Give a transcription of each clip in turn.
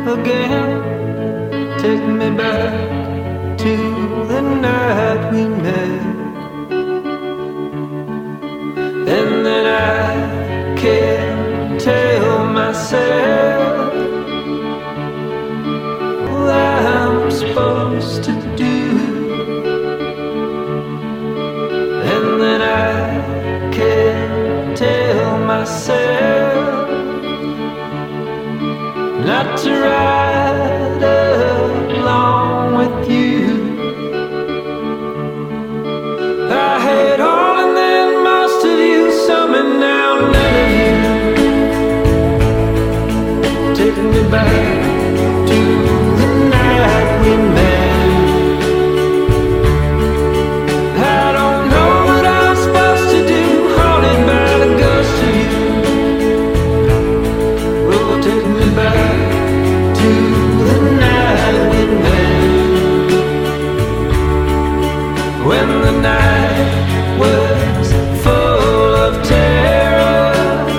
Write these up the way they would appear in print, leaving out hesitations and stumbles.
again. Take me back to the night we met. And then I can't tell myself what I'm supposed to do. And then I can't tell myself not to ride along with you. I had all and then most of you, some and now none of you. Taking me back to the night we met. I don't know what I'm supposed to do, haunted by the ghost of you. Oh, take me back to the night we met. When the night was full of terror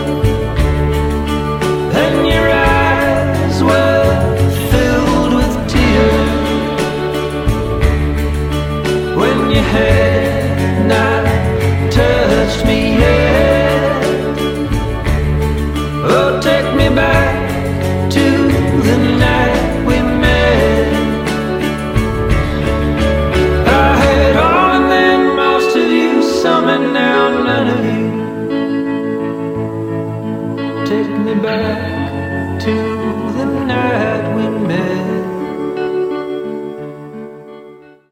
and your eyes were filled with tears. When you had